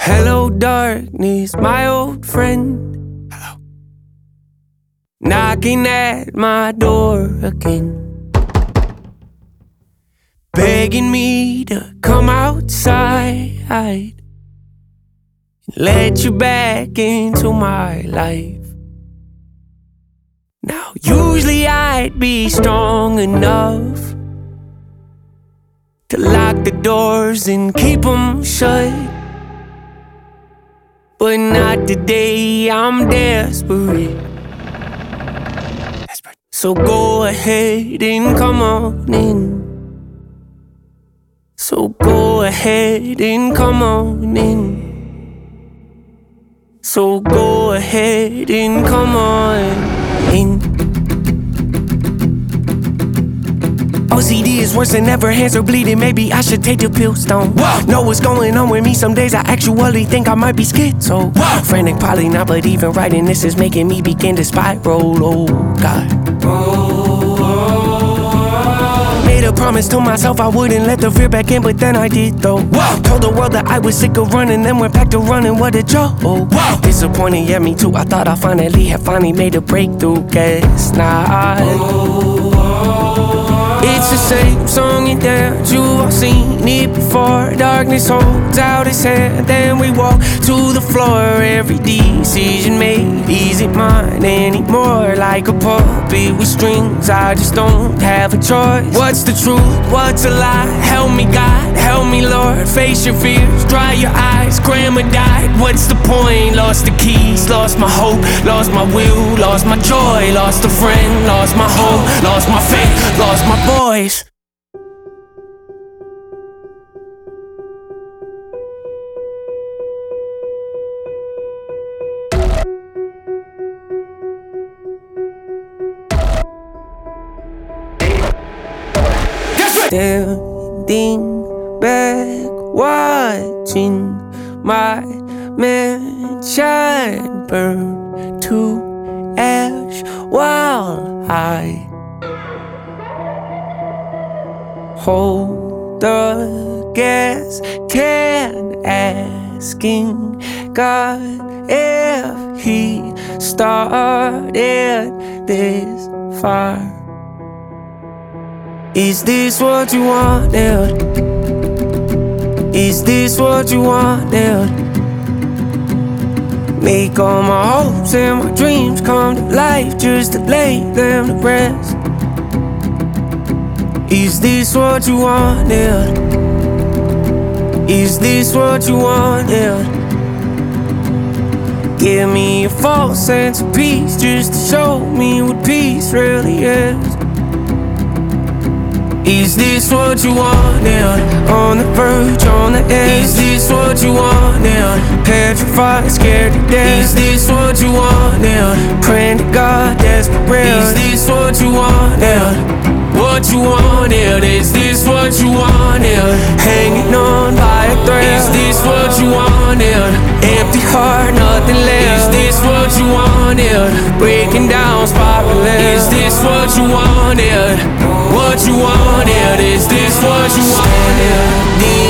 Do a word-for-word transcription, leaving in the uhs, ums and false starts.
Hello, darkness, my old friend. Hello. Knocking at my door again, begging me to come outside, let you back into my life. Now, usually I'd be strong enough to lock the doors and keep them shut, but not today, I'm desperate. Desperate. So go ahead and come on in. So go ahead and come on in. So go ahead and come on in. O C D is worse than ever, hands are bleeding, maybe I should take the pills down. Whoa. Know what's going on with me, some days I actually think I might be schizo. Whoa. Frantic, probably not, but even writing this is making me begin to spiral, oh God. Made a promise to myself I wouldn't let the fear back in, but then I did though. Whoa. Told the world that I was sick of running, then went back to running, what a joke. Whoa. Disappointing, yeah, me too, I thought I finally had finally made a breakthrough, guess not. It's the same song and dance, you've all seen it before. Darkness holds out its hand, then we walk to the floor. Every decision made isn't mine anymore. Like a puppet with strings, I just don't have a choice. What's the truth, what's a lie? Help me God, help me Lord. Face your fears, dry your eyes, grandma died. What's the point? Lost the keys, lost my hope, lost my will, lost my joy, lost a friend, lost my hope, lost my faith, lost my voice. Standing back, watching my mansion burn to ash while I hold the gas can, asking God if He started this fire. Is this what you wanted? Is this what you wanted? Make all my hopes and my dreams come to life just to lay them to rest. Is this what you wanted? Is this what you wanted? Give me a false sense of peace just to show me what peace really is. Is this what you wanted? On the verge, on the edge. Is this what you wanted? Petrified, scared to death. Is this what you wanted? Praying to God, desperate. Is this what you wanted? What you wanted? Is this what you wanted? Hanging on by a thread. Is this what you wanted? Empty heart, nothing left. Is this what you wanted? Breaking down, spiraling. Is this what you wanted? What you wanted? Is this what you wanted?